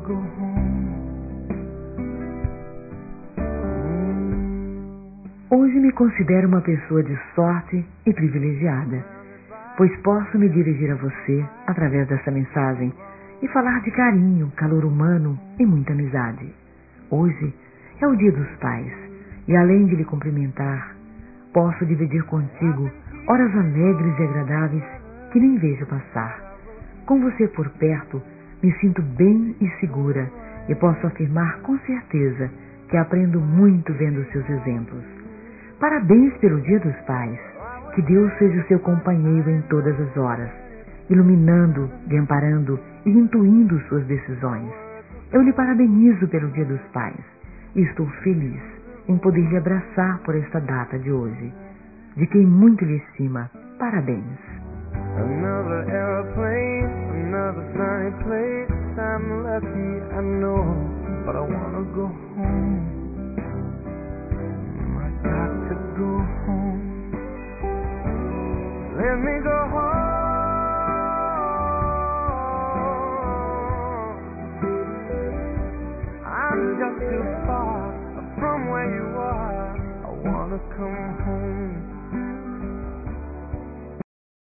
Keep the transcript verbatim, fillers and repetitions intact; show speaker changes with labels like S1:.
S1: go home.
S2: Hoje me considero uma pessoa de sorte e privilegiada, pois posso me dirigir a você através dessa mensagem e falar de carinho, calor humano e muita amizade. Hoje é o Dia dos Pais e, além de lhe cumprimentar, posso dividir contigo horas alegres e agradáveis que nem vejo passar. Com você por perto, me sinto bem e segura e posso afirmar com certeza que aprendo muito vendo seus exemplos. Parabéns pelo Dia dos Pais. Que Deus seja o seu companheiro em todas as horas, iluminando, lhe amparando e intuindo suas decisões. Eu lhe parabenizo pelo Dia dos Pais e estou feliz em poder lhe abraçar por esta data de hoje. De quem muito lhe estima, parabéns.
S1: Another airplane, another sunny place. I'm lucky, I know, but I wanna go home. I got to go home. Let me go home. I'm just too far from where you are. I wanna come home.